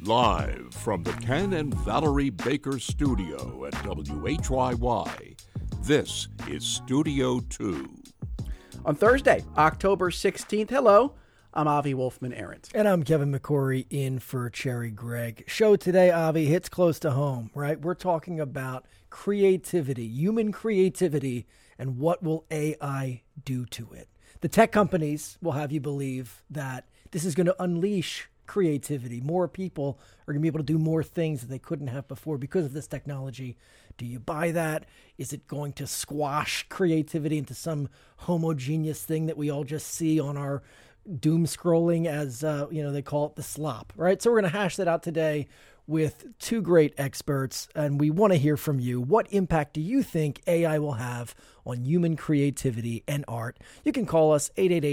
Live from the Ken and Valerie Baker studio at WHYY, this is Studio 2. On Thursday, October 16th, hello, I'm Avi Wolfman-Arndt. And I'm Kevin McCory in for Cherry Gregg. Show today, Avi, hits close to home, right? We're talking about creativity, human creativity, and what will AI do to it. The tech companies will have you believe that this is going to unleash creativity. More people are going to be able to do more things that they couldn't have before because of this technology. Do you buy that? Is it going to squash creativity into some homogeneous thing that we all just see on our doom scrolling as, they call it the slop, right? So we're going to hash that out today with two great experts, and we want to hear from you. What impact do you think AI will have on human creativity and art? You can call us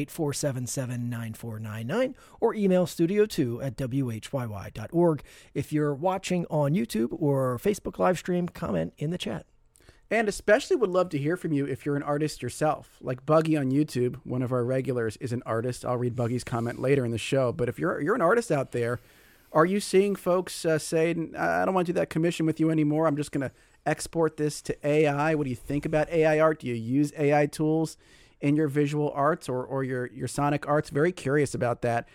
888-477-9499 or email studio2@whyy.org. If you're watching on YouTube or Facebook live stream, comment in the chat. And especially would love to hear from you if you're an artist yourself. Like Buggy on YouTube, one of our regulars, is an artist. I'll read Buggy's comment later in the show. But if you're an artist out there, are you seeing folks say, I don't want to do that commission with you anymore. I'm just going to export this to AI. What do you think about AI art? Do you use AI tools in your visual arts or your sonic arts? Very curious about that.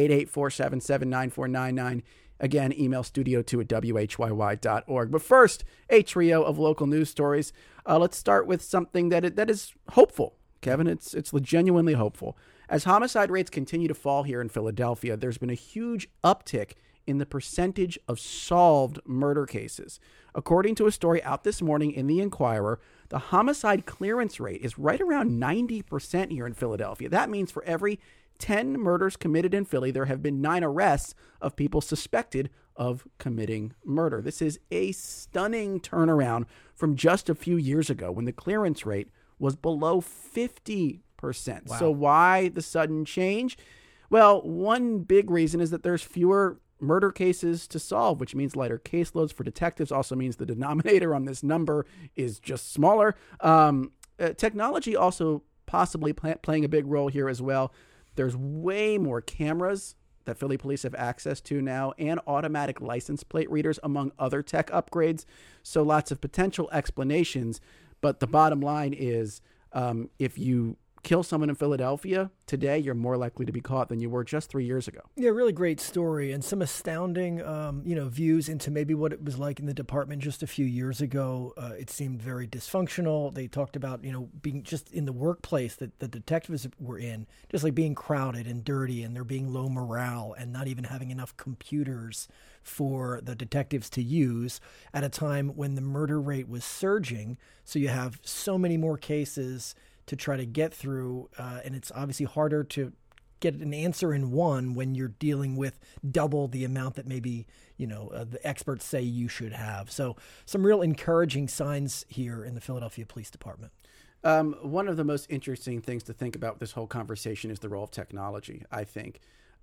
888-477-9499. Again, email studio2@whyy.org. But first, a trio of local news stories. Let's start with something that is hopeful, Kevin. It's genuinely hopeful. As homicide rates continue to fall here in Philadelphia, there's been a huge uptick in the percentage of solved murder cases. According to a story out this morning in the Inquirer, the homicide clearance rate is right around 90% here in Philadelphia. That means for every 10 murders committed in Philly, there have been 9 arrests of people suspected of committing murder. This is a stunning turnaround from just a few years ago when the clearance rate was below 50%. Wow. So why the sudden change? Well, one big reason is that there's fewer murder cases to solve, which means lighter caseloads for detectives. Also means the denominator on this number is just smaller. Technology also possibly playing a big role here as well. There's way more cameras that Philly police have access to now and automatic license plate readers, among other tech upgrades. So lots of potential explanations. But the bottom line is if you kill someone in Philadelphia today, you're more likely to be caught than you were just 3 years ago. Yeah, really great story and some astounding, views into maybe what it was like in the department just a few years ago. It seemed very dysfunctional. They talked about, being just in the workplace that the detectives were in, just like being crowded and dirty and there being low morale and not even having enough computers for the detectives to use at a time when the murder rate was surging. So you have so many more cases to try to get through, and it's obviously harder to get an answer in one when you're dealing with double the amount that maybe, the experts say you should have. So some real encouraging signs here in the Philadelphia Police Department. One of the most interesting things to think about with this whole conversation is the role of technology, I think.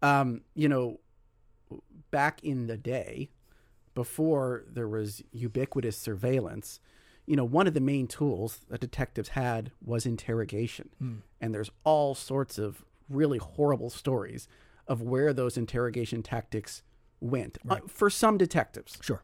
Back in the day, before there was ubiquitous surveillance, one of the main tools that detectives had was interrogation. And there's all sorts of really horrible stories of where those interrogation tactics went for some detectives. Sure.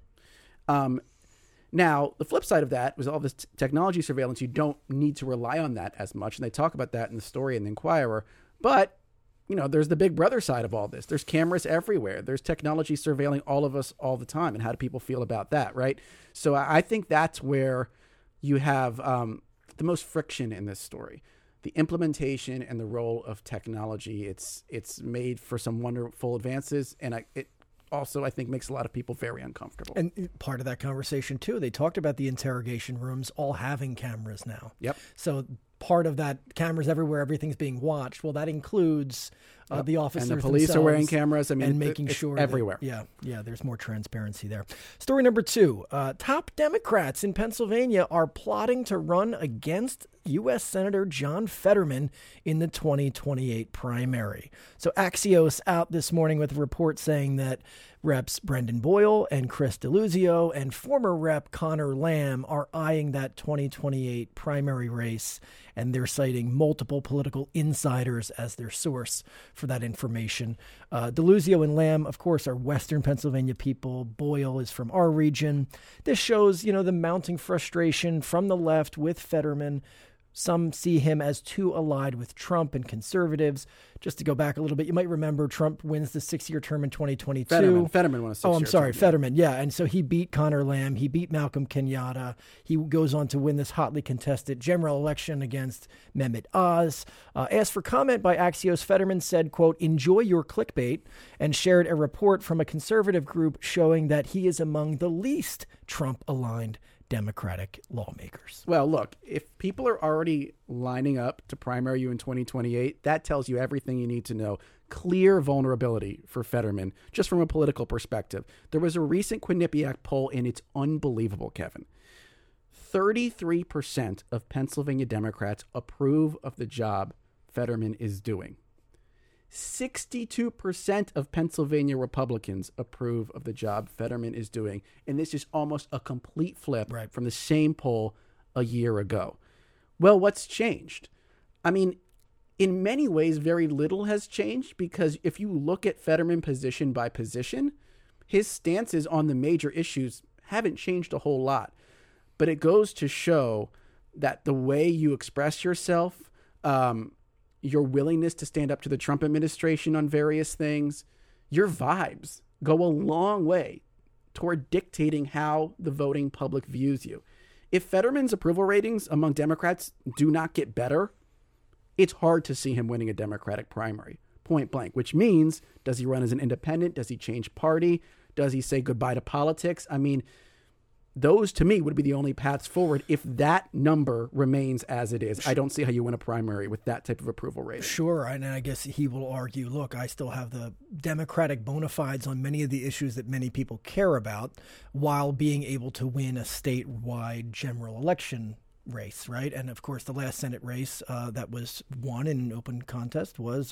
Now, the flip side of that was all this technology surveillance. You don't need to rely on that as much. And they talk about that in the story in the Inquirer. But, there's the big brother side of all this. There's cameras everywhere. There's technology surveilling all of us all the time. And how do people feel about that, right? So I think that's where you have the most friction in this story. The implementation and the role of technology. It's made for some wonderful advances. And it also, I think, makes a lot of people very uncomfortable. And part of that conversation, too, they talked about the interrogation rooms all having cameras now. Yep. So part of that, cameras everywhere, everything's being watched. Well, that includes the officers and the police are wearing cameras. I mean, and making sure everywhere. There's more transparency there. Story number 2: top Democrats in Pennsylvania are plotting to run against U.S. Senator John Fetterman in the 2028 primary. So Axios out this morning with a report saying that Reps Brendan Boyle and Chris Deluzio and former Rep Connor Lamb are eyeing that 2028 primary race, and they're citing multiple political insiders as their source for that information. Deluzio and Lamb, of course, are Western Pennsylvania people. Boyle is from our region. This shows, the mounting frustration from the left with Fetterman. Some see him as too allied with Trump and conservatives. Just to go back a little bit, you might remember Trump wins the 6-year term in 2022. Fetterman won a 6-year term. Oh, I'm sorry, Fetterman. Yeah, and so he beat Connor Lamb. He beat Malcolm Kenyatta. He goes on to win this hotly contested general election against Mehmet Oz. Asked for comment by Axios, Fetterman said, quote, "Enjoy your clickbait," and shared a report from a conservative group showing that he is among the least Trump-aligned Democratic lawmakers. Well, look, if people are already lining up to primary you in 2028, that tells you everything you need to know. Clear vulnerability for Fetterman, just from a political perspective. There was a recent Quinnipiac poll, and it's unbelievable, Kevin. 33% of Pennsylvania Democrats approve of the job Fetterman is doing. 62% of Pennsylvania Republicans approve of the job Fetterman is doing. And this is almost a complete flip from the same poll a year ago. Well, what's changed? I mean, in many ways, very little has changed, because if you look at Fetterman position by position, his stances on the major issues haven't changed a whole lot. But it goes to show that the way you express yourself, your willingness to stand up to the Trump administration on various things, your vibes go a long way toward dictating how the voting public views you. If Fetterman's approval ratings among Democrats do not get better, it's hard to see him winning a Democratic primary, point blank, which means, does he run as an independent? Does he change party? Does he say goodbye to politics? I mean, those, to me, would be the only paths forward if that number remains as it is. I don't see how you win a primary with that type of approval rating. Sure, and I guess he will argue, look, I still have the Democratic bona fides on many of the issues that many people care about, while being able to win a statewide general election race, right? And, of course, the last Senate race that was won in an open contest was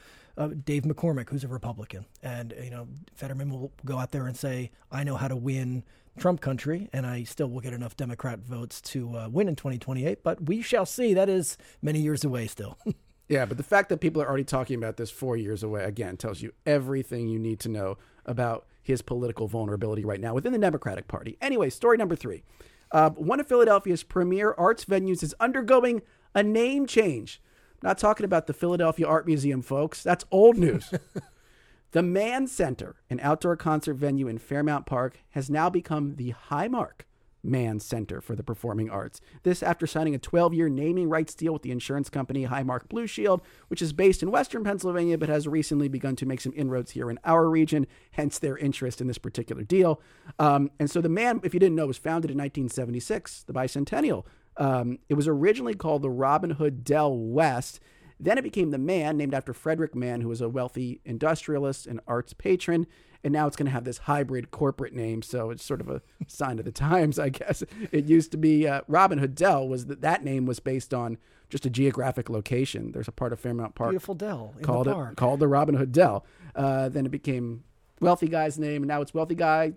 Dave McCormick, who's a Republican. And, Fetterman will go out there and say, I know how to win Trump country, and I still will get enough Democrat votes to win in 2028. But we shall see. That is many years away still. Yeah, but the fact that people are already talking about this 4 years away, again, tells you everything you need to know about his political vulnerability right now within the Democratic Party. Anyway, story number 3. One of Philadelphia's premier arts venues is undergoing a name change. I'm not talking about the Philadelphia Art Museum, folks. That's old news. The Mann Center, an outdoor concert venue in Fairmount Park, has now become the Highmark Mann Center for the Performing Arts. This after signing a 12-year naming rights deal with the insurance company Highmark Blue Shield, which is based in Western Pennsylvania, but has recently begun to make some inroads here in our region, hence their interest in this particular deal. And so the Mann, if you didn't know, was founded in 1976, the bicentennial. It was originally called the Robin Hood Dell West. Then it became the Mann, named after Frederick Mann, who was a wealthy industrialist and arts patron. And now it's going to have this hybrid corporate name, so it's sort of a sign of the times, I guess. It used to be Robin Hood Dell. That name was based on just a geographic location. There's a part of Fairmount Park, beautiful Dell in called the park, called the Robin Hood Dell. Then it became Wealthy Guy's name, and now it's Wealthy Guy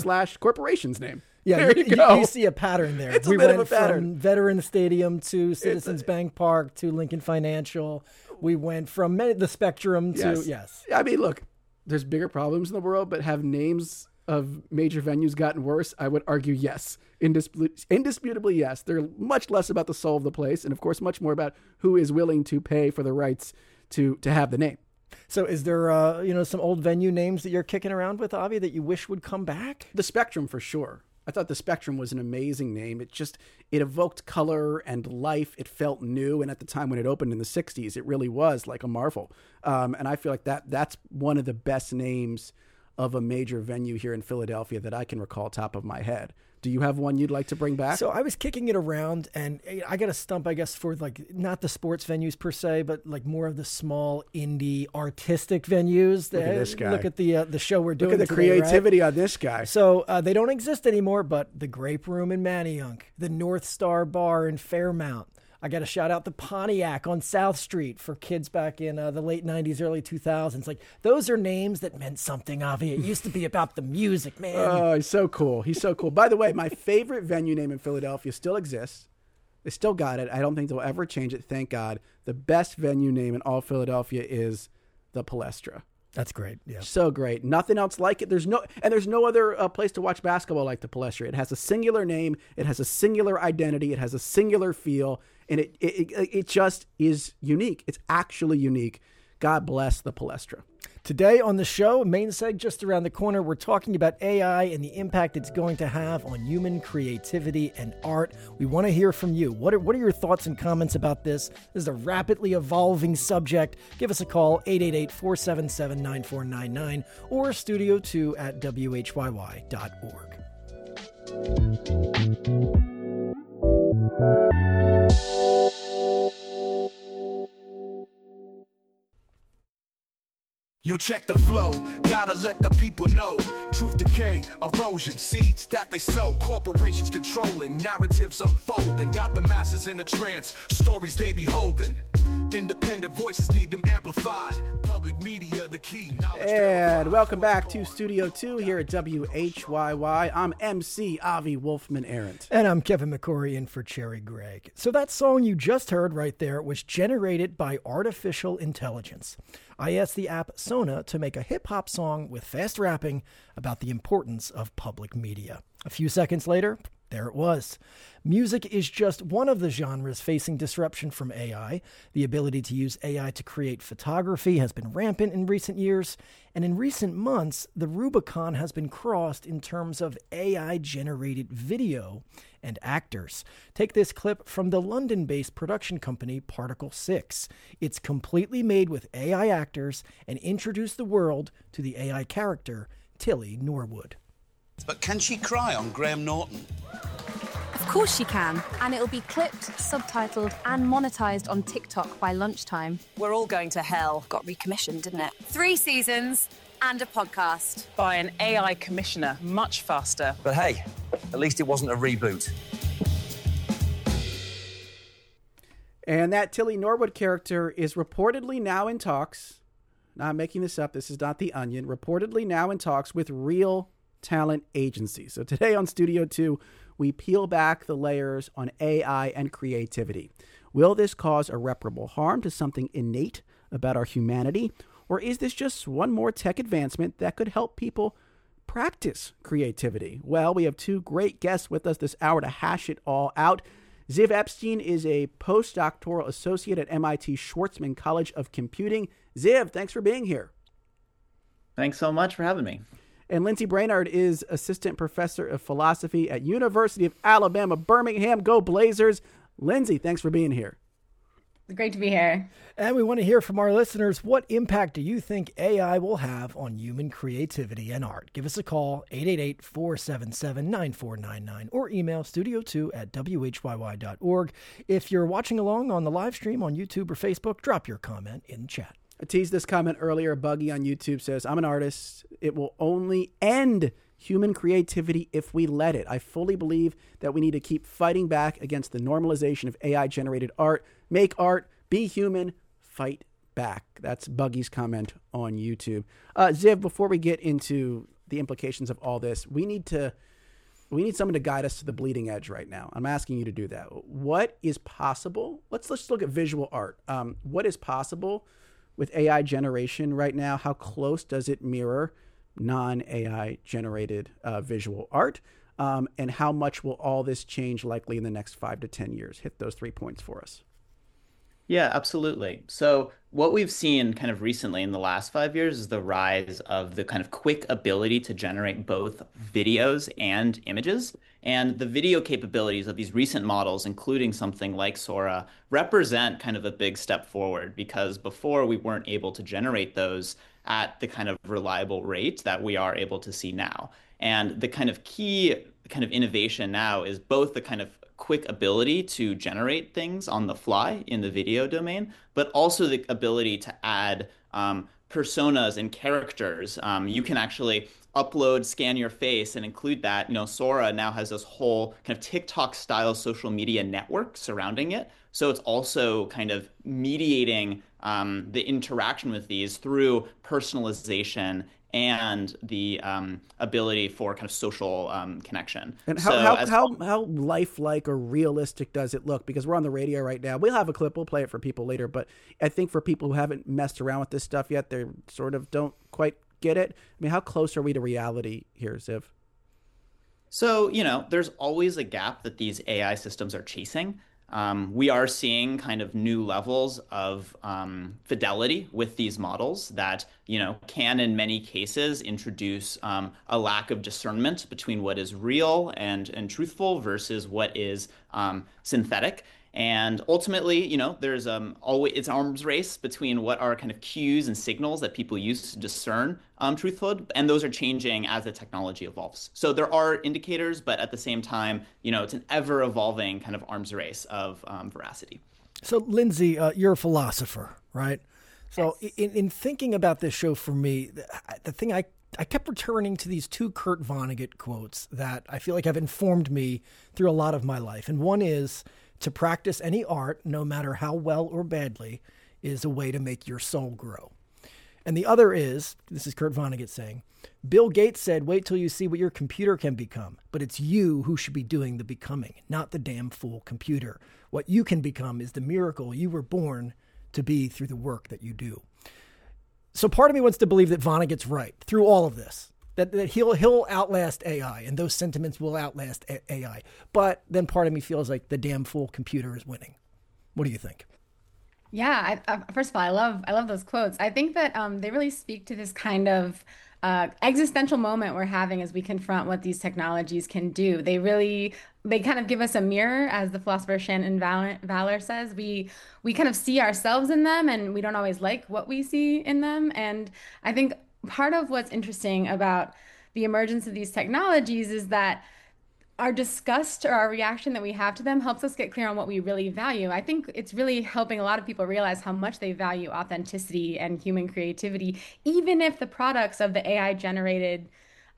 / corporation's name. Yeah, there you go. You see a pattern there. It's we a bit went of a pattern. From Veterans Stadium to Citizens Bank Park to Lincoln Financial. We went from the Spectrum to, yes. I mean, look, there's bigger problems in the world, but have names of major venues gotten worse? I would argue yes. Indisputably yes. They're much less about the soul of the place, and of course much more about who is willing to pay for the rights to have the name. So is there, some old venue names that you're kicking around with, Avi, that you wish would come back? The Spectrum, for sure. I thought the Spectrum was an amazing name. It evoked color and life. It felt new. And at the time when it opened in the 60s, it really was like a marvel. And I feel like that's one of the best names of a major venue here in Philadelphia that I can recall top of my head. Do you have one you'd like to bring back? So I was kicking it around, and I got a stump, I guess, for not the sports venues per se, but more of the small indie artistic venues. Look at this guy. Look at the show we're doing. Look at the creativity on this guy. So they don't exist anymore, but the Grape Room in Manayunk, the North Star Bar in Fairmount, I got to shout out the Pontiac on South Street for kids back in the late 90s, early 2000s. Like, those are names that meant something, Avi. It used to be about the music, man. Oh, he's so cool. He's so cool. By the way, my favorite venue name in Philadelphia still exists. They still got it. I don't think they'll ever change it, thank God. The best venue name in all Philadelphia is the Palestra. That's great. Yeah. So great. Nothing else like it. There's no other place to watch basketball like the Palestra. It has a singular name. It has a singular identity. It has a singular feel. And it just is unique. It's actually unique. God bless the Palestra. Today on the show, main seg just around the corner, we're talking about AI and the impact it's going to have on human creativity and art. We want to hear from you. What are your thoughts and comments about this? This is a rapidly evolving subject. Give us a call, 888-477-9499 or studio2@whyy.org. You check the flow, gotta let the people know. Truth decay, erosion, seeds that they sow. Corporations controlling, narratives unfolding. Got the masses in a trance, stories they be holding. Independent voices need them amplified. Public media, the key. And welcome back to Studio 2 here at WHYY. I'm MC Avi Wolfman-Arent. And I'm Kevin McCory in for Cherry Gregg. So that song you just heard right there was generated by artificial intelligence. I asked the app Sona to make a hip-hop song with fast rapping about the importance of public media. A few seconds later, there it was. Music is just one of the genres facing disruption from AI. The ability to use AI to create photography has been rampant in recent years, and in recent months, the Rubicon has been crossed in terms of AI-generated video and actors. Take this clip from the London-based production company Particle 6. It's completely made with AI actors and introduced the world to the AI character, Tilly Norwood. But can she cry on Graham Norton? Of course she can, and it'll be clipped, subtitled, and monetized on TikTok by lunchtime. We're all going to hell. Got recommissioned, didn't it? 3 seasons and a podcast. By an AI commissioner, much faster. But hey, at least it wasn't a reboot. And that Tilly Norwood character is reportedly now in talks. Now, I'm making this up. This is not The Onion. Reportedly now in talks with real talent agencies. So today on Studio 2, we peel back the layers on AI and creativity. Will this cause irreparable harm to something innate about our humanity? Or is this just one more tech advancement that could help people practice creativity? Well, we have 2 great guests with us this hour to hash it all out. Ziv Epstein is a postdoctoral associate at MIT Schwarzman College of Computing. Ziv, thanks for being here. Thanks so much for having me. And Lindsay Brainard is assistant professor of philosophy at University of Alabama, Birmingham. Go Blazers. Lindsay, thanks for being here. Great to be here. And we want to hear from our listeners. What impact do you think AI will have on human creativity and art? Give us a call, 888-477-9499, or email studio2@whyy.org. If you're watching along on the live stream on YouTube or Facebook, drop your comment in the chat. I teased this comment earlier. Buggy on YouTube says, I'm an artist. It will only end human creativity if we let it. I fully believe that we need to keep fighting back against the normalization of AI-generated art. Make art, be human, fight back. That's Buggy's comment on YouTube. Ziv, before we get into the implications of all this, we need someone to guide us to the bleeding edge right now. I'm asking you to do that. What is possible? Let's look at visual art. What is possible with AI generation right now? How close does it mirror non-AI generated visual art? And how much will all this change likely in the next 5 to 10 years? Hit those 3 points for us. Yeah, absolutely. So what we've seen kind of recently in the last 5 years is the rise of the kind of quick ability to generate both videos and images. And the video capabilities of these recent models, including something like Sora, represent kind of a big step forward, because before we weren't able to generate those at the kind of reliable rate that we are able to see now. And the kind of key kind of innovation now is both the kind of quick ability to generate things on the fly in the video domain, but also the ability to add personas and characters. You can actually upload, scan your face, and include that. Sora now has this whole kind of TikTok-style social media network surrounding it. So it's also kind of mediating the interaction with these through personalization and the ability for kind of social connection. And how lifelike or realistic does it look? Because we're on the radio right now. We'll have a clip. We'll play it for people later. But I think for people who haven't messed around with this stuff yet, they sort of don't quite get it. I mean, how close are we to reality here, Ziv? So, there's always a gap that these AI systems are chasing. We are seeing kind of new levels of fidelity with these models that, can in many cases introduce a lack of discernment between what is real and truthful versus what is synthetic. And ultimately, there's always it's arms race between what are kind of cues and signals that people use to discern truthhood, and those are changing as the technology evolves. So there are indicators, but at the same time, it's an ever evolving kind of arms race of veracity. So, Lindsay, you're a philosopher, right? So, yes. In thinking about this show for me, the thing I kept returning to these two Kurt Vonnegut quotes that I feel like have informed me through a lot of my life, and one is, to practice any art, no matter how well or badly, is a way to make your soul grow. And the other is, this is Kurt Vonnegut saying, Bill Gates said, wait till you see what your computer can become, but it's you who should be doing the becoming, not the damn fool computer. What you can become is the miracle you were born to be through the work that you do. So part of me wants to believe that Vonnegut's right through all of this. That he'll outlast AI, and those sentiments will outlast AI. But then part of me feels like the damn fool computer is winning. What do you think? Yeah, first of all, I love those quotes. I think that they really speak to this kind of existential moment we're having as we confront what these technologies can do. They kind of give us a mirror, as the philosopher Shannon Valor says. We kind of see ourselves in them, and we don't always like what we see in them. And I think part of what's interesting about the emergence of these technologies is that our disgust or our reaction that we have to them helps us get clear on what we really value. I think it's really helping a lot of people realize how much they value authenticity and human creativity, even if the products of the AI generated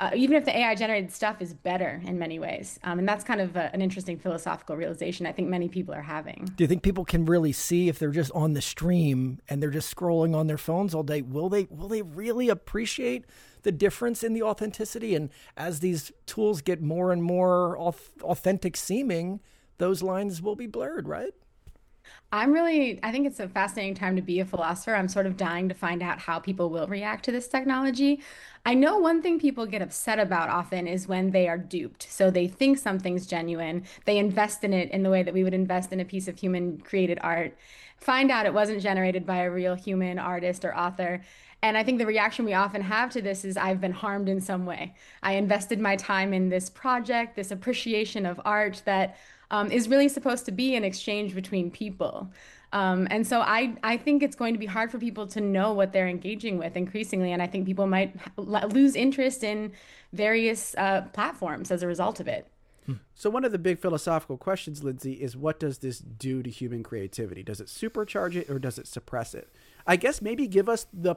stuff is better in many ways. And that's kind of an interesting philosophical realization I think many people are having. Do you think people can really see, if they're just on the stream and they're just scrolling on their phones all day, will they really appreciate the difference in the authenticity? And as these tools get more and more authentic seeming, those lines will be blurred, right? I think it's a fascinating time to be a philosopher. I'm sort of dying to find out how people will react to this technology. I know one thing people get upset about often is when they are duped. So they think something's genuine, they invest in it in the way that we would invest in a piece of human created art, find out it wasn't generated by a real human artist or author. And I think the reaction we often have to this is, I've been harmed in some way. I invested my time in this project, this appreciation of art that is really supposed to be an exchange between people. And so I think it's going to be hard for people to know what they're engaging with increasingly. And I think people might lose interest in various platforms as a result of it. So one of the big philosophical questions, Lindsay, is what does this do to human creativity? Does it supercharge it or does it suppress it? I guess maybe give us the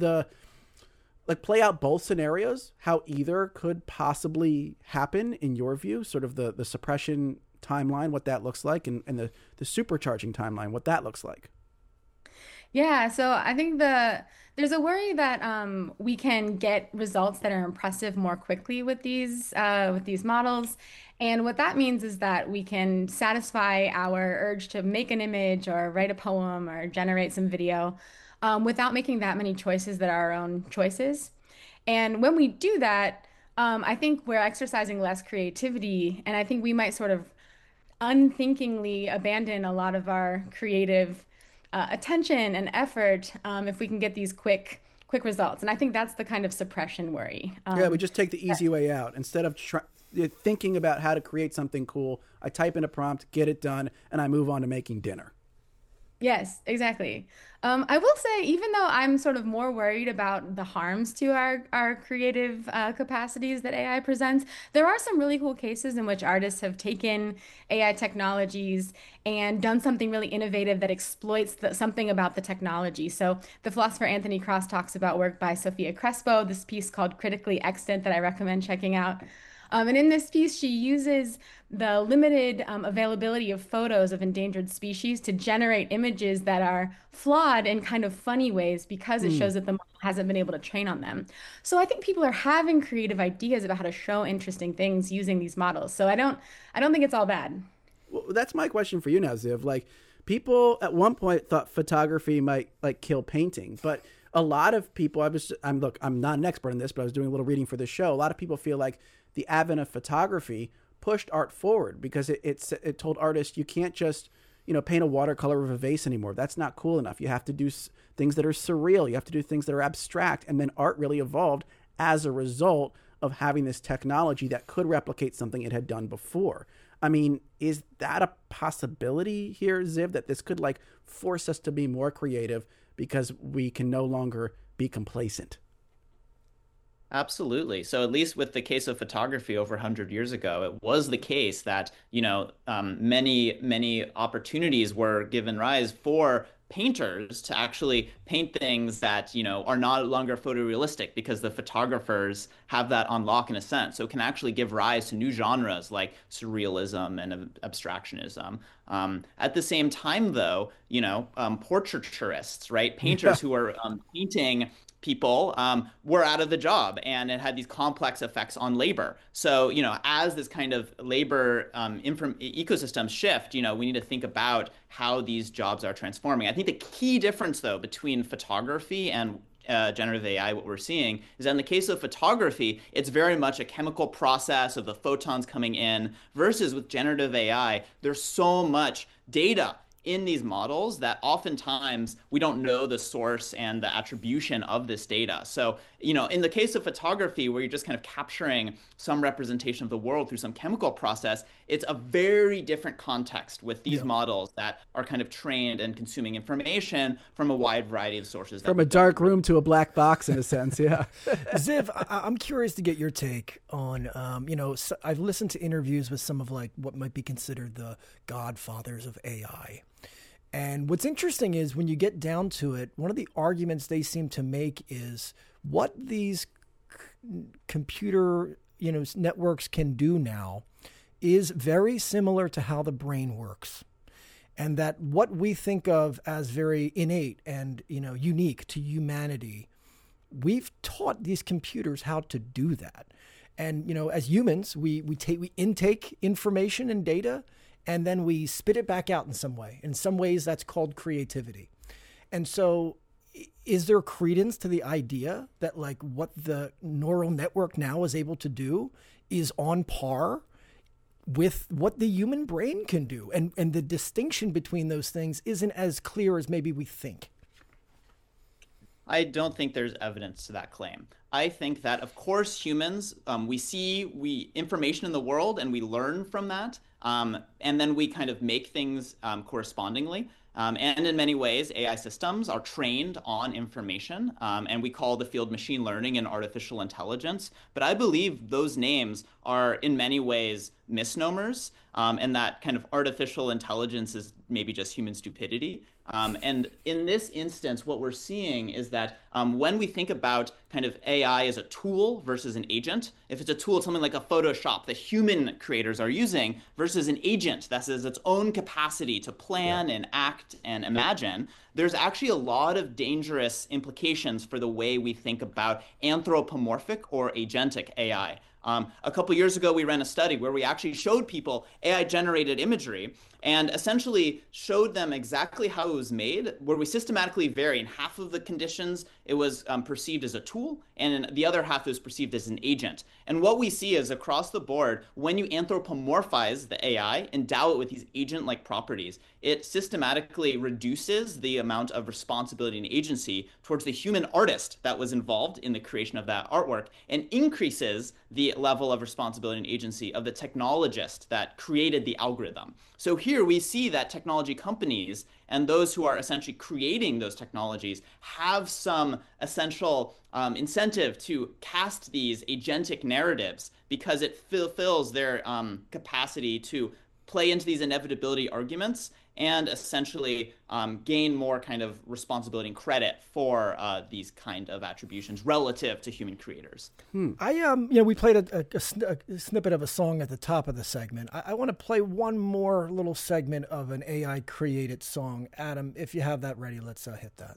play out both scenarios, how either could possibly happen in your view, sort of the suppression timeline, what that looks like, and the supercharging timeline, what that looks like. Yeah, so I think there's a worry that we can get results that are impressive more quickly with these models. And what that means is that we can satisfy our urge to make an image or write a poem or generate some video without making that many choices that are our own choices. And when we do that, I think we're exercising less creativity, and I think we might sort of unthinkingly abandon a lot of our creative attention and effort if we can get these quick results. And I think that's the kind of suppression worry. We just take the easy way out. Instead of thinking about how to create something cool, I type in a prompt, get it done, and I move on to making dinner. Yes, exactly. I will say, even though I'm sort of more worried about the harms to our creative capacities that AI presents, there are some really cool cases in which artists have taken AI technologies and done something really innovative that exploits something about the technology. So the philosopher Anthony Cross talks about work by Sophia Crespo, this piece called Critically Extant that I recommend checking out. And in this piece, she uses the limited availability of photos of endangered species to generate images that are flawed in kind of funny ways because it shows that the model hasn't been able to train on them. So I think people are having creative ideas about how to show interesting things using these models. So I don't think it's all bad. Well, that's my question for you now, Ziv. Like, people at one point thought photography might like kill painting, but a lot of people, I'm not an expert in this, but I was doing a little reading for this show. A lot of people feel like the advent of photography pushed art forward because it told artists, you can't just, paint a watercolor of a vase anymore. That's not cool enough. You have to do things that are surreal. You have to do things that are abstract. And then art really evolved as a result of having this technology that could replicate something it had done before. I mean, is that a possibility here, Ziv, that this could like force us to be more creative because we can no longer be complacent? Absolutely. So at least with the case of photography over 100 years ago, it was the case that, many opportunities were given rise for painters to actually paint things that, are no longer photorealistic because the photographers have that on lock in a sense. So it can actually give rise to new genres like surrealism and abstractionism. At the same time, though, portraiturists, right? Painters who are painting people were out of the job, and it had these complex effects on labor. So, as this kind of labor ecosystems shift, we need to think about how these jobs are transforming. I think the key difference, though, between photography and generative AI, what we're seeing is that in the case of photography, it's very much a chemical process of the photons coming in, versus with generative AI, there's so much data in these models that oftentimes we don't know the source and the attribution of this data. So, in the case of photography, where you're just kind of capturing some representation of the world through some chemical process, it's a very different context with these models that are kind of trained and consuming information from a wide variety of sources. From a dark room to a black box, in a sense, yeah. Ziv, I'm curious to get your take on, I've listened to interviews with some of like what might be considered the godfathers of AI. And what's interesting is when you get down to it, one of the arguments they seem to make is what these computer, networks can do now is very similar to how the brain works. And that what we think of as very innate and, unique to humanity, we've taught these computers how to do that. And, as humans, we intake information and data, and then we spit it back out in some way. In some ways, that's called creativity. And so is there credence to the idea that like what the neural network now is able to do is on par with what the human brain can do? And the distinction between those things isn't as clear as maybe we think. I don't think there's evidence to that claim. I think that, of course, humans, we see information in the world and we learn from that. And then we kind of make things correspondingly. And in many ways, AI systems are trained on information, and we call the field machine learning and artificial intelligence. But I believe those names are in many ways misnomers, and that kind of artificial intelligence is maybe just human stupidity. And in this instance, what we're seeing is that when we think about kind of AI as a tool versus an agent, if it's a tool, something like a Photoshop that human creators are using versus an agent that has its own capacity to plan and act and imagine, there's actually a lot of dangerous implications for the way we think about anthropomorphic or agentic AI. A couple years ago, we ran a study where we actually showed people AI-generated imagery and essentially showed them exactly how it was made, where we systematically vary. In half of the conditions, it was perceived as a tool, and the other half is perceived as an agent. And what we see is across the board, when you anthropomorphize the AI, endow it with these agent-like properties, it systematically reduces the amount of responsibility and agency towards the human artist that was involved in the creation of that artwork, and increases the level of responsibility and agency of the technologist that created the algorithm. So here we see that technology companies and those who are essentially creating those technologies have some essential incentive to cast these agentic narratives, because it fulfills their capacity to play into these inevitability arguments and essentially gain more kind of responsibility and credit for these kind of attributions relative to human creators. We played a snippet of a song at the top of the segment. I want to play one more little segment of an AI created song. Adam, if you have that ready, let's hit that.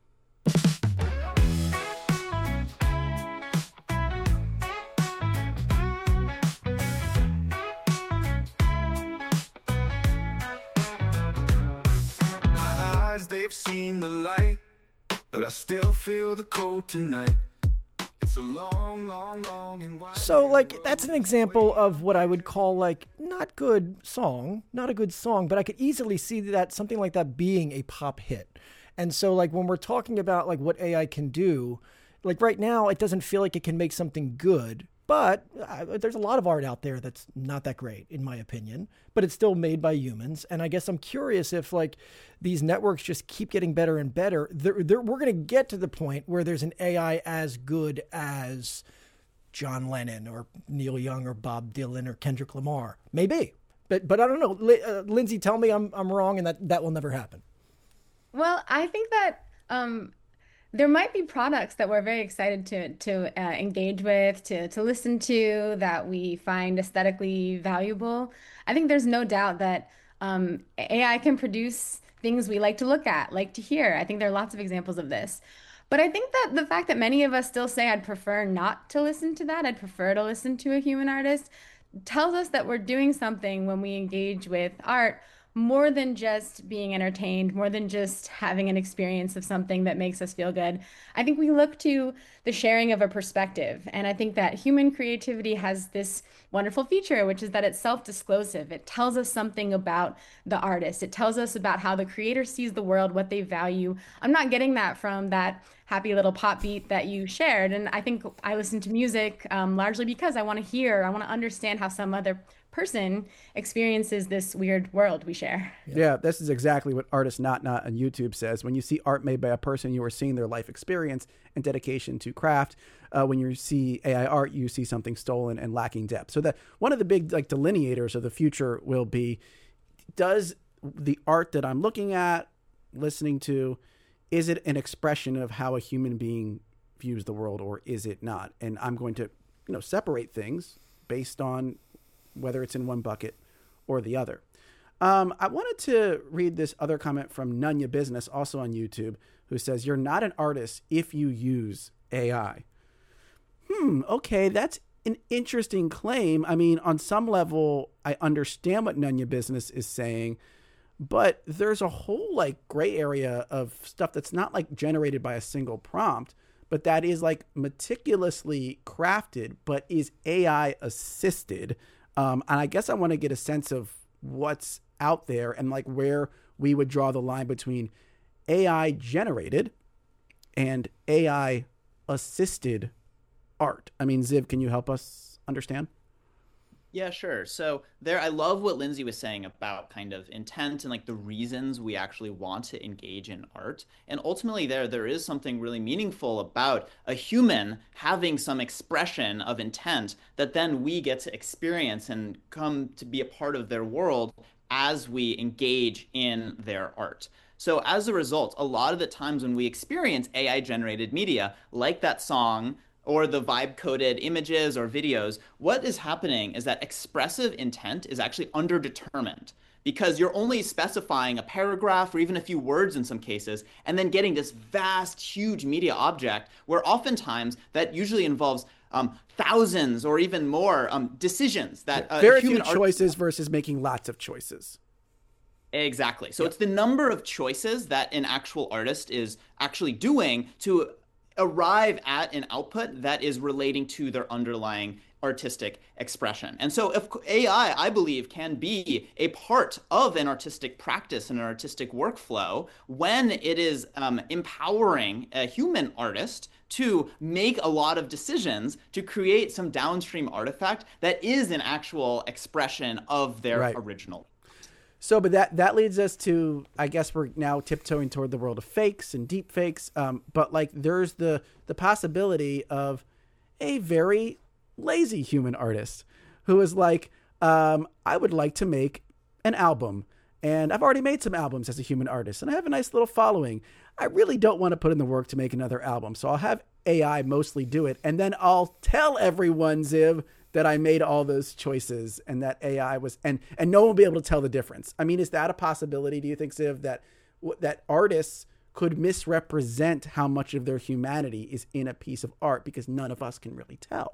They've seen the light, but I still feel the cold tonight. It's a long, long, long and wide. So, like, that's an example of what I would call, like, not a good song, but I could easily see that something like that being a pop hit. And so, like, when we're talking about, like, what AI can do, like, right now, it doesn't feel like it can make something good. But there's a lot of art out there that's not that great, in my opinion, but it's still made by humans. And I guess I'm curious if, like, these networks just keep getting better and better. We're going to get to the point where there's an AI as good as John Lennon or Neil Young or Bob Dylan or Kendrick Lamar. Maybe. But I don't know. Lindsay, tell me I'm wrong and that will never happen. Well, I think that there might be products that we're very excited to engage with, to listen to, that we find aesthetically valuable. I think there's no doubt that AI can produce things we like to look at, like to hear. I think there are lots of examples of this. But I think that the fact that many of us still say, I'd prefer not to listen to that, I'd prefer to listen to a human artist, tells us that we're doing something when we engage with art more than just being entertained, more than just having an experience of something that makes us feel good. I think we look to the sharing of a perspective. And I think that human creativity has this wonderful feature, which is that it's self-disclosive. It tells us something about the artist. It tells us about how the creator sees the world, what they value. I'm not getting that from that happy little pop beat that you shared. And I think I listen to music largely because I want to understand how some other person experiences this weird world we share. Yeah, this is exactly what Artist Not on YouTube says. When you see art made by a person, you are seeing their life experience and dedication to craft. When you see AI art, you see something stolen and lacking depth. So that one of the big delineators of the future will be, does the art that I'm looking at, listening to, is it an expression of how a human being views the world, or is it not? And I'm going to, separate things based on whether it's in one bucket or the other. I wanted to read this other comment from Nunya Business, also on YouTube, who says, "You're not an artist if you use AI." Okay, that's an interesting claim. I mean, on some level, I understand what Nunya Business is saying, but there's a whole gray area of stuff that's not generated by a single prompt, but that is meticulously crafted, but is AI assisted. And I guess I want to get a sense of what's out there and where we would draw the line between AI generated and AI assisted art. I mean, Ziv, can you help us understand? Yeah, sure. So I love what Lindsay was saying about kind of intent and the reasons we actually want to engage in art. And ultimately there is something really meaningful about a human having some expression of intent that then we get to experience and come to be a part of their world as we engage in their art. So as a result, a lot of the times when we experience AI generated media, like that song, or the vibe-coded images or videos, what is happening is that expressive intent is actually underdetermined, because you're only specifying a paragraph or even a few words in some cases, and then getting this vast, huge media object where oftentimes that usually involves thousands or even more decisions that very few choices versus making lots of choices. Exactly. So it's the number of choices that an actual artist is actually doing to arrive at an output that is relating to their underlying artistic expression. And so if AI, I believe, can be a part of an artistic practice and an artistic workflow when it is empowering a human artist to make a lot of decisions to create some downstream artifact that is an actual expression of their original. So, but that leads us to, I guess we're now tiptoeing toward the world of fakes and deep fakes. But like there's the possibility of a very lazy human artist who is like, I would like to make an album, and I've already made some albums as a human artist, and I have a nice little following. I really don't want to put in the work to make another album, so I'll have AI mostly do it, and then I'll tell everyone, Ziv, that I made all those choices and that AI was, and no one will be able to tell the difference. I mean, is that a possibility, do you think, Ziv, that artists could misrepresent how much of their humanity is in a piece of art because none of us can really tell?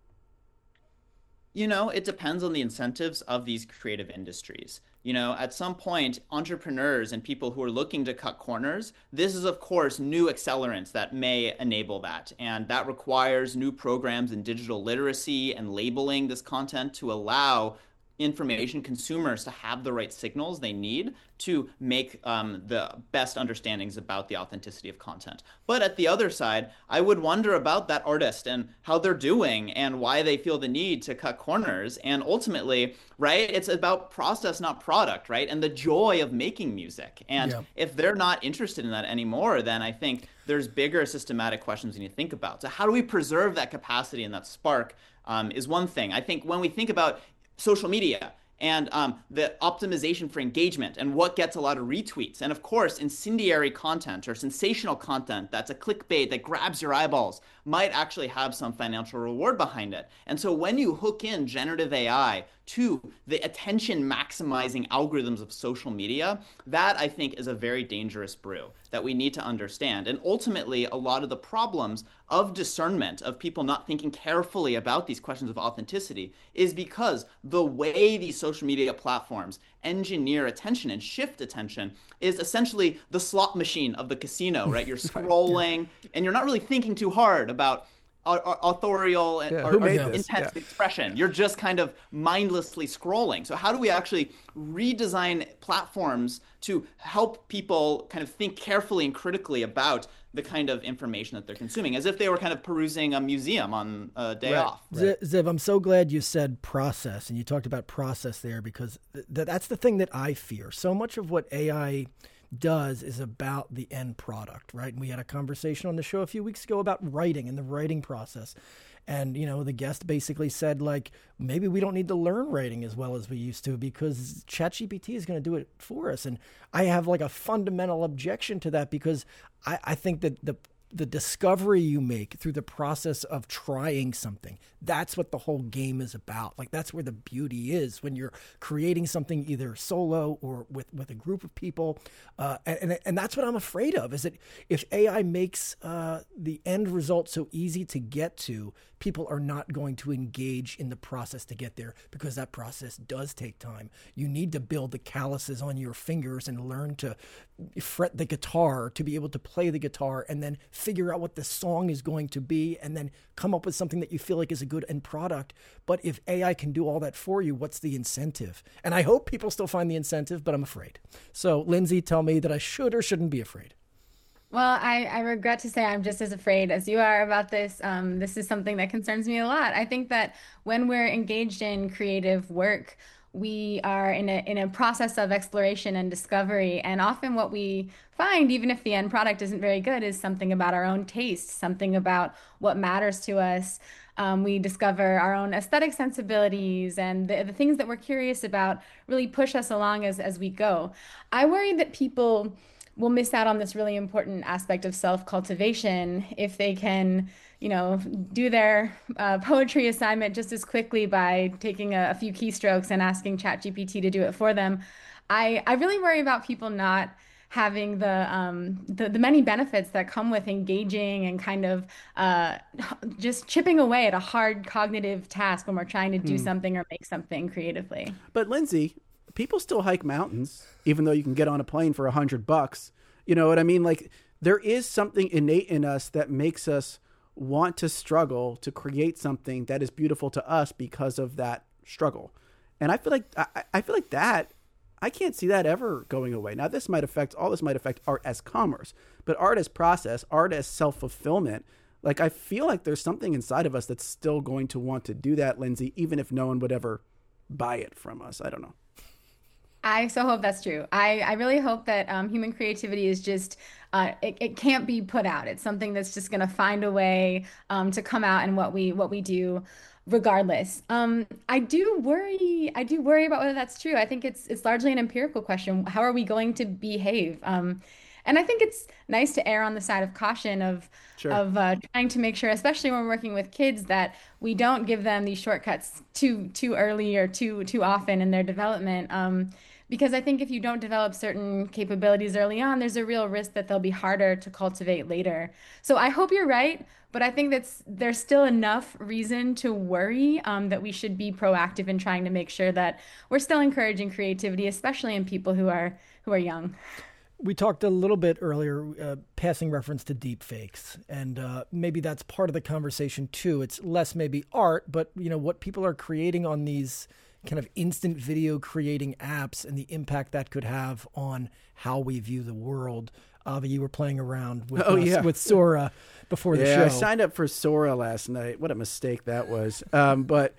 You know, it depends on the incentives of these creative industries. You know, at some point, entrepreneurs and people who are looking to cut corners, this is, of course, new accelerants that may enable that. And that requires new programs in digital literacy and labeling this content to allow information consumers to have the right signals they need to make the best understandings about the authenticity of content. But at the other side, I would wonder about that artist and how they're doing and why they feel the need to cut corners. And ultimately, right, it's about process, not product, right? And the joy of making music. And if they're not interested in that anymore, then I think there's bigger systematic questions we need to think about. So how do we preserve that capacity and that spark is one thing. I think when we think about social media and the optimization for engagement and what gets a lot of retweets. And of course, incendiary content or sensational content that's a clickbait that grabs your eyeballs might actually have some financial reward behind it. And so when you hook in generative AI to the attention maximizing algorithms of social media, that I think is a very dangerous brew that we need to understand. And ultimately, a lot of the problems of discernment, of people not thinking carefully about these questions of authenticity, is because the way these social media platforms engineer attention and shift attention is essentially the slot machine of the casino, right? You're scrolling and you're not really thinking too hard about authorial or intense expression. You're just kind of mindlessly scrolling. So how do we actually redesign platforms to help people kind of think carefully and critically about the kind of information that they're consuming, as if they were kind of perusing a museum on a day off? Ziv, I'm so glad you said process, and you talked about process there, because that's the thing that I fear. So much of what AI does is about the end product, right? And we had a conversation on the show a few weeks ago about writing and the writing process. And, you know, the guest basically said, like, maybe we don't need to learn writing as well as we used to because ChatGPT is going to do it for us. And I have like a fundamental objection to that, because I think that the discovery you make through the process of trying something, that's what the whole game is about. Like, that's where the beauty is when you're creating something either solo or with a group of people. And that's what I'm afraid of, is that if AI makes the end result so easy to get to, people are not going to engage in the process to get there, because that process does take time. You need to build the calluses on your fingers and learn to fret the guitar to be able to play the guitar, and then figure out what the song is going to be, and then come up with something that you feel like is a good end product. But if AI can do all that for you, what's the incentive? And I hope people still find the incentive, but I'm afraid. So, Lindsay, tell me that I should or shouldn't be afraid. Well, I regret to say I'm just as afraid as you are about this. This is something that concerns me a lot. I think that when we're engaged in creative work, we are in a process of exploration and discovery. And often what we find, even if the end product isn't very good, is something about our own taste, something about what matters to us. We discover our own aesthetic sensibilities, and the things that we're curious about really push us along as we go. I worry that people will miss out on this really important aspect of self-cultivation if they can, you know, do their poetry assignment just as quickly by taking a few keystrokes and asking ChatGPT to do it for them. I really worry about people not having the many benefits that come with engaging and kind of just chipping away at a hard cognitive task when we're trying to do something or make something creatively. But Lindsay, people still hike mountains, even though you can get on a plane for $100. You know what I mean? Like, there is something innate in us that makes us want to struggle to create something that is beautiful to us because of that struggle. And I feel like I feel like that I can't see that ever going away. Now, this might affect art as commerce, but art as process, art as self-fulfillment. Like, I feel like there's something inside of us that's still going to want to do that, Lindsay, even if no one would ever buy it from us. I don't know. I so hope that's true. I really hope that human creativity is just, it can't be put out. It's something that's just going to find a way to come out in what we do regardless. I do worry about whether that's true. I think it's largely an empirical question. How are we going to behave? And I think it's nice to err on the side of caution of trying to make sure, especially when we're working with kids, that we don't give them these shortcuts too early or too often in their development. Because I think if you don't develop certain capabilities early on, there's a real risk that they'll be harder to cultivate later. So I hope you're right, but I think there's still enough reason to worry that we should be proactive in trying to make sure that we're still encouraging creativity, especially in people who are young. We talked a little bit earlier, passing reference to deep fakes, and maybe that's part of the conversation too. It's less maybe art, but what people are creating on these kind of instant video creating apps and the impact that could have on how we view the world. Avi, you were playing around with Sora before the show. I signed up for Sora last night. What a mistake that was. But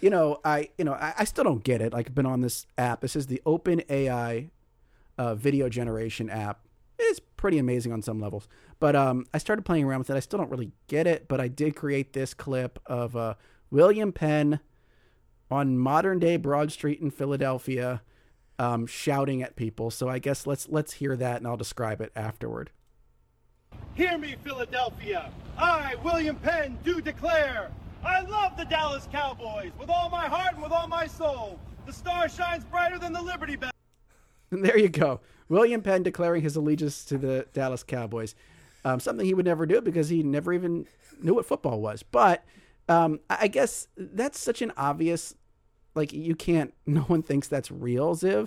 I still don't get it. Like, I've been on this app. This is the OpenAI video generation app. It's pretty amazing on some levels. But I started playing around with it. I still don't really get it, but I did create this clip of William Penn on modern day Broad Street in Philadelphia, shouting at people. So I guess let's hear that, and I'll describe it afterward. Hear me, Philadelphia. I, William Penn, do declare, I love the Dallas Cowboys with all my heart and with all my soul. The star shines brighter than the Liberty Bell. And there you go. William Penn declaring his allegiance to the Dallas Cowboys. Something he would never do because he never even knew what football was. But I guess that's such an obvious, like, no one thinks that's real, Ziv.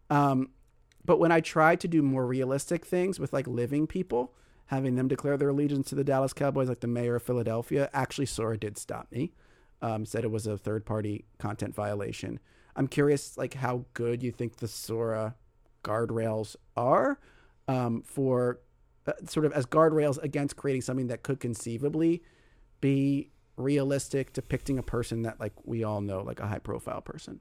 But when I try to do more realistic things with, like, living people, having them declare their allegiance to the Dallas Cowboys, like the mayor of Philadelphia, actually Sora did stop me, said it was a third-party content violation. I'm curious, like, how good you think the Sora guardrails are for sort of as guardrails against creating something that could conceivably be realistic, depicting a person that, like, we all know, like a high-profile person.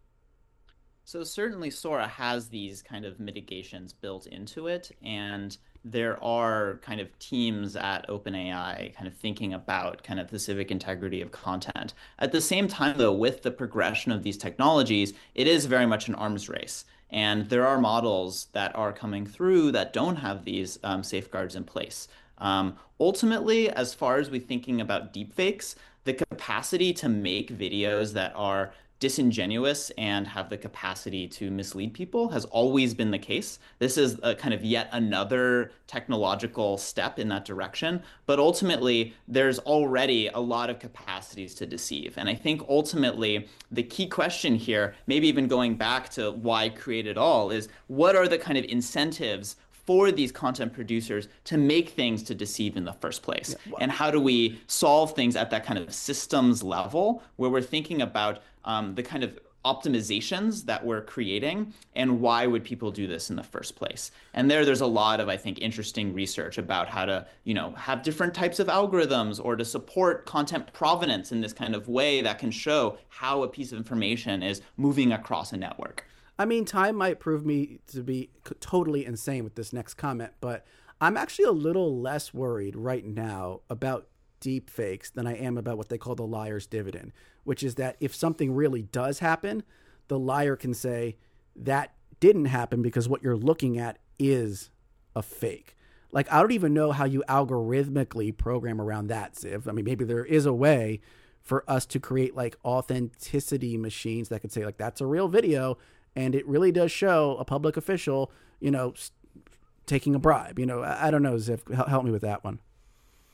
So certainly Sora has these kind of mitigations built into it, and there are kind of teams at OpenAI kind of thinking about kind of the civic integrity of content. At the same time, though, with the progression of these technologies, it is very much an arms race. And there are models that are coming through that don't have these safeguards in place. Ultimately, as far as we're thinking about deepfakes, the capacity to make videos that are disingenuous and have the capacity to mislead people has always been the case. This is a kind of yet another technological step in that direction. But ultimately, there's already a lot of capacities to deceive. And I think ultimately, the key question here, maybe even going back to why create it all, is what are the kind of incentives for these content producers to make things to deceive in the first place? Yeah. And how do we solve things at that kind of systems level where we're thinking about the kind of optimizations that we're creating and why would people do this in the first place? And there's a lot of, I think, interesting research about how to, have different types of algorithms or to support content provenance in this kind of way that can show how a piece of information is moving across a network. I mean, time might prove me to be totally insane with this next comment, but I'm actually a little less worried right now about deep fakes than I am about what they call the liar's dividend, which is that if something really does happen, the liar can say that didn't happen because what you're looking at is a fake. Like, I don't even know how you algorithmically program around that, Ziv. I mean, maybe there is a way for us to create, like, authenticity machines that could say, like, that's a real video, and it really does show a public official, taking a bribe. I don't know, Ziv. Help me with that one.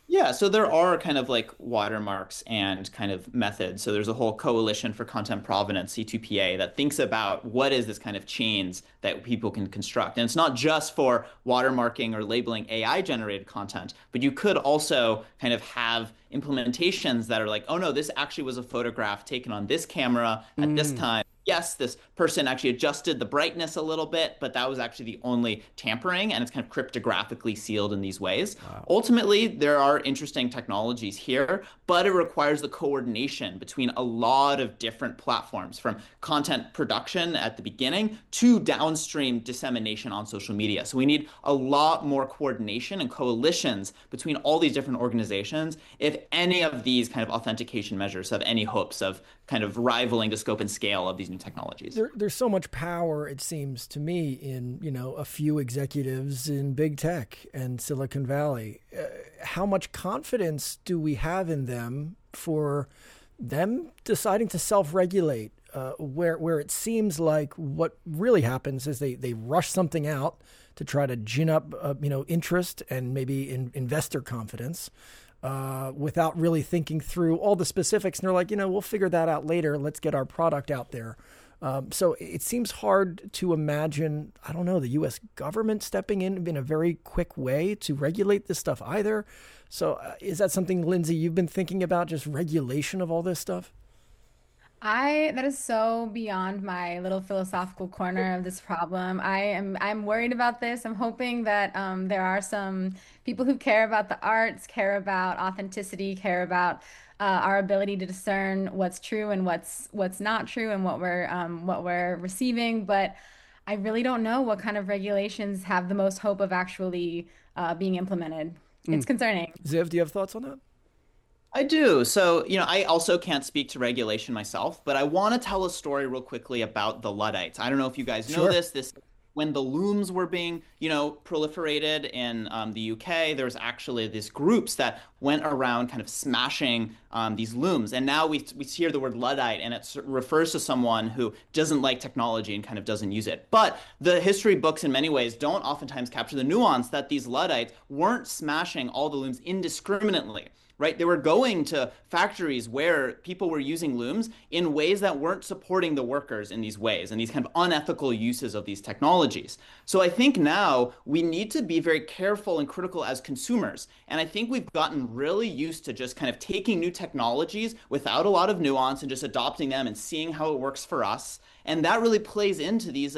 Yeah, so there are kind of like watermarks and kind of methods. So there's a whole coalition for content provenance, C2PA, that thinks about what is this kind of chains that people can construct. And it's not just for watermarking or labeling AI generated content, but you could also kind of have implementations that are like, oh no, this actually was a photograph taken on this camera at this time. Yes, this person actually adjusted the brightness a little bit, but that was actually the only tampering, and it's kind of cryptographically sealed in these ways. Wow. Ultimately, there are interesting technologies here, but it requires the coordination between a lot of different platforms, from content production at the beginning to downstream dissemination on social media. So we need a lot more coordination and coalitions between all these different organizations if any of these kind of authentication measures have any hopes of kind of rivaling the scope and scale of these new technologies. There's so much power, it seems to me, in a few executives in big tech and Silicon Valley. How much confidence do we have in them for them deciding to self-regulate? Where it seems like what really happens is they rush something out to try to gin up interest and maybe investor confidence. Without really thinking through all the specifics. And they're like, we'll figure that out later. Let's get our product out there. So it seems hard to imagine, I don't know, the U.S. government stepping in a very quick way to regulate this stuff either. So is that something, Lindsay, you've been thinking about, just regulation of all this stuff? That is so beyond my little philosophical corner of this problem. I'm worried about this. I'm hoping that there are some people who care about the arts, care about authenticity, care about our ability to discern what's true and what's not true, and what we're receiving. But I really don't know what kind of regulations have the most hope of actually being implemented. It's concerning. Ziv, do you have thoughts on that? I do. So, I also can't speak to regulation myself, but I want to tell a story real quickly about the Luddites. I don't know if you guys know this. When the looms were being, proliferated in the UK, there's actually these groups that went around kind of smashing these looms. And now we hear the word Luddite, and it refers to someone who doesn't like technology and kind of doesn't use it. But the history books in many ways don't oftentimes capture the nuance that these Luddites weren't smashing all the looms indiscriminately. Right? They were going to factories where people were using looms in ways that weren't supporting the workers in these ways, and these kind of unethical uses of these technologies. So I think now we need to be very careful and critical as consumers. And I think we've gotten really used to just kind of taking new technologies without a lot of nuance and just adopting them and seeing how it works for us. And that really plays into these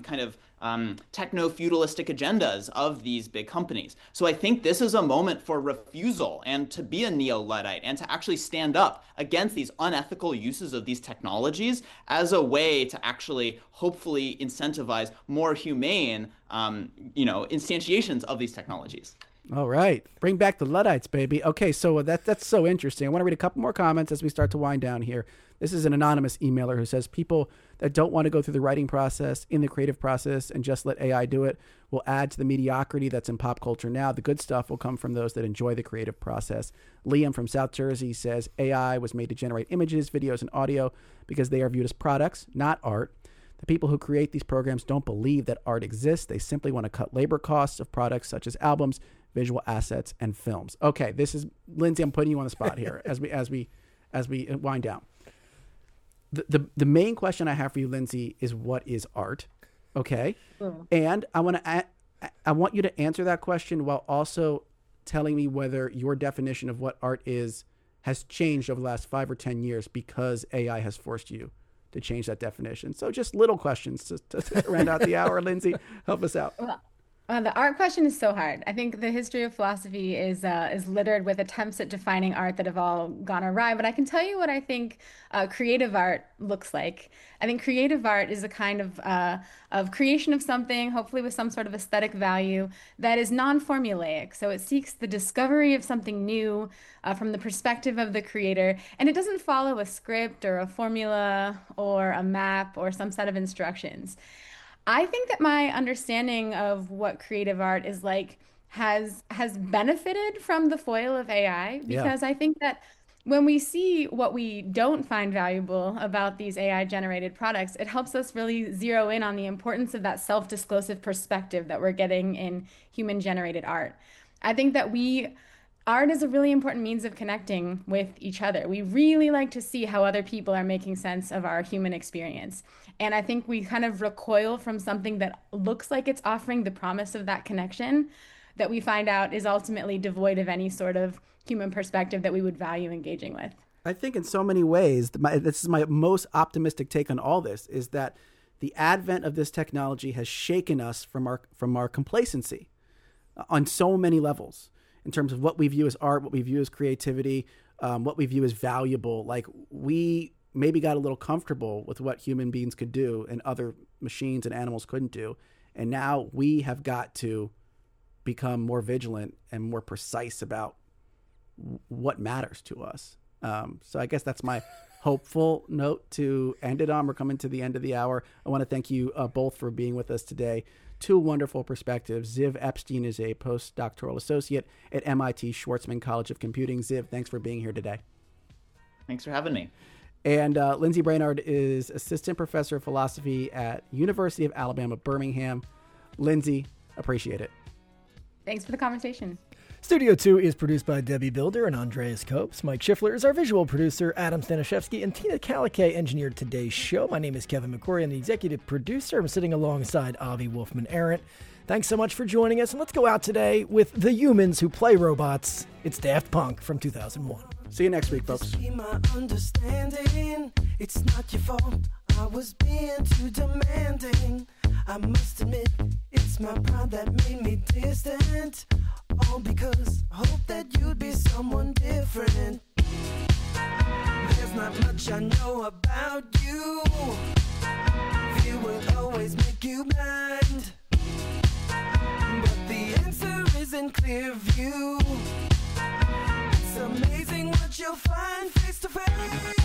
techno-feudalistic agendas of these big companies. So I think this is a moment for refusal and to be a neo-Luddite and to actually stand up against these unethical uses of these technologies as a way to actually hopefully incentivize more humane, instantiations of these technologies. All right. Bring back the Luddites, baby. Okay, so that's so interesting. I want to read a couple more comments as we start to wind down here. This is an anonymous emailer who says people that don't want to go through the writing process, in the creative process, and just let AI do it will add to the mediocrity that's in pop culture now. The good stuff will come from those that enjoy the creative process. Liam from South Jersey says AI was made to generate images, videos, and audio because they are viewed as products, not art. The people who create these programs don't believe that art exists. They simply want to cut labor costs of products such as albums, visual assets, and films. Okay, this is Lindsay. I'm putting you on the spot here as we wind down. The main question I have for you, Lindsay, is what is art? Okay, and I want you to answer that question while also telling me whether your definition of what art is has changed over the last 5 or 10 years because AI has forced you to change that definition. So just little questions to round out the hour. Lindsay, help us out. The art question is so hard. I think the history of philosophy is littered with attempts at defining art that have all gone awry. But I can tell you what I think creative art looks like. I think creative art is a kind of creation of something, hopefully with some sort of aesthetic value, that is non-formulaic. So it seeks the discovery of something new from the perspective of the creator, and it doesn't follow a script or a formula or a map or some set of instructions. I think that my understanding of what creative art is like has benefited from the foil of AI, because I think that when we see what we don't find valuable about these AI generated products, it helps us really zero in on the importance of that self-disclosive perspective that we're getting in human generated art. I think that we art is a really important means of connecting with each other. We really like to see how other people are making sense of our human experience. And I think we kind of recoil from something that looks like it's offering the promise of that connection that we find out is ultimately devoid of any sort of human perspective that we would value engaging with. I think in so many ways, this is my most optimistic take on all this, is that the advent of this technology has shaken us from our complacency on so many levels in terms of what we view as art, what we view as creativity, what we view as valuable. Like, we maybe got a little comfortable with what human beings could do and other machines and animals couldn't do. And now we have got to become more vigilant and more precise about what matters to us. So I guess that's my hopeful note to end it on. We're coming to the end of the hour. I want to thank you both for being with us today. Two wonderful perspectives. Ziv Epstein is a postdoctoral associate at MIT Schwarzman College of Computing. Ziv, thanks for being here today. Thanks for having me. And Lindsay Brainard is assistant professor of philosophy at University of Alabama, Birmingham. Lindsay, appreciate it. Thanks for the conversation. Studio 2 is produced by Debbie Builder and Andreas Copes. Mike Schiffler is our visual producer. Adam Stanishevsky and Tina Kalikay engineered today's show. My name is Kevin McCory. I'm the executive producer. I'm sitting alongside Avi Wolfman-Arent. Thanks so much for joining us. And let's go out today with the humans who play robots. It's Daft Punk from 2001. See you next week, folks. It's not your fault. I was being too demanding. I must admit, it's my pride that made me distant. All because I hope that you'd be someone different. There's not much I know about you. Fear will always make you blind. But the answer is in clear view. It's amazing what you'll find face to face.